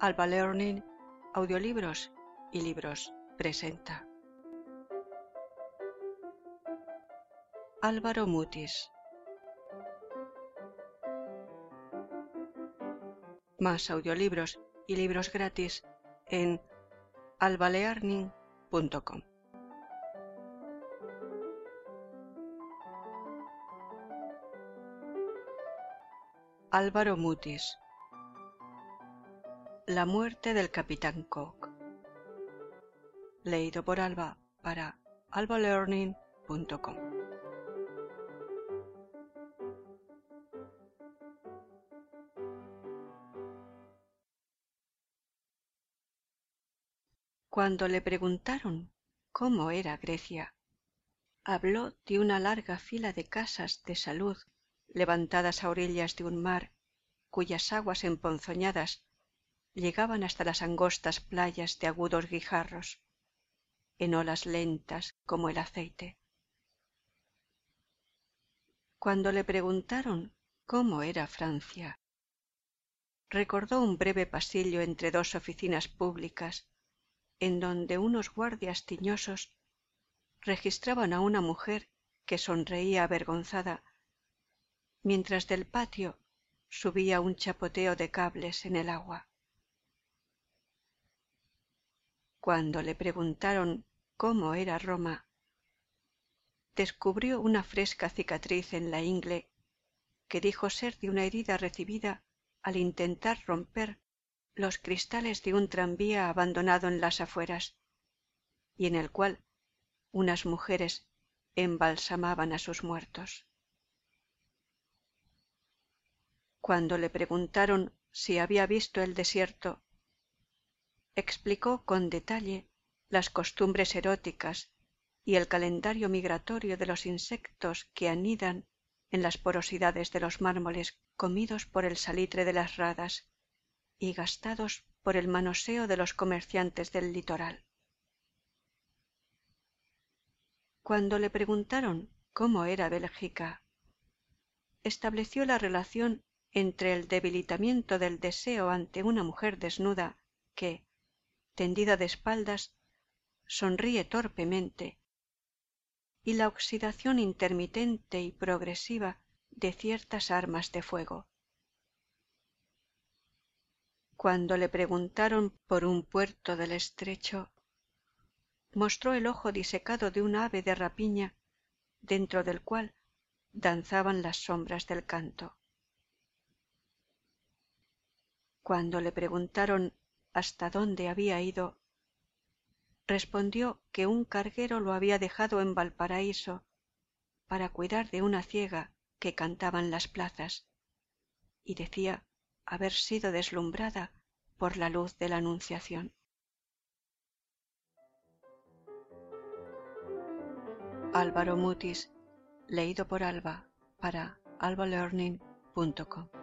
Alba Learning, audiolibros y libros presenta Álvaro Mutis. Más audiolibros y libros gratis en albalearning.com. Álvaro Mutis. La muerte del Capitán Cook. Leído por Alba para albalearning.com. Cuando le preguntaron cómo era Grecia, habló de una larga fila de casas de salud levantadas a orillas de un mar cuyas aguas emponzoñadas llegaban hasta las angostas playas de agudos guijarros, en olas lentas como el aceite. Cuando le preguntaron cómo era Francia, recordó un breve pasillo entre dos oficinas públicas en donde unos guardias tiñosos registraban a una mujer que sonreía avergonzada, mientras del patio subía un chapoteo de cables en el agua. Cuando le preguntaron cómo era Roma, descubrió una fresca cicatriz en la ingle que dijo ser de una herida recibida al intentar romper los cristales de un tranvía abandonado en las afueras, y en el cual unas mujeres embalsamaban a sus muertos. Cuando le preguntaron si había visto el desierto, explicó con detalle las costumbres eróticas y el calendario migratorio de los insectos que anidan en las porosidades de los mármoles comidos por el salitre de las radas y gastados por el manoseo de los comerciantes del litoral. Cuando le preguntaron cómo era Bélgica, estableció la relación entre el debilitamiento del deseo ante una mujer desnuda que, tendida de espaldas, sonríe torpemente, y la oxidación intermitente y progresiva de ciertas armas de fuego. Cuando le preguntaron por un puerto del estrecho, mostró el ojo disecado de un ave de rapiña dentro del cual danzaban las sombras del canto. Cuando le preguntaron hasta dónde había ido, respondió que un carguero lo había dejado en Valparaíso para cuidar de una ciega que cantaba en las plazas, y decía haber sido deslumbrada por la luz de la Anunciación. Álvaro Mutis, leído por Alba para albalearning.com.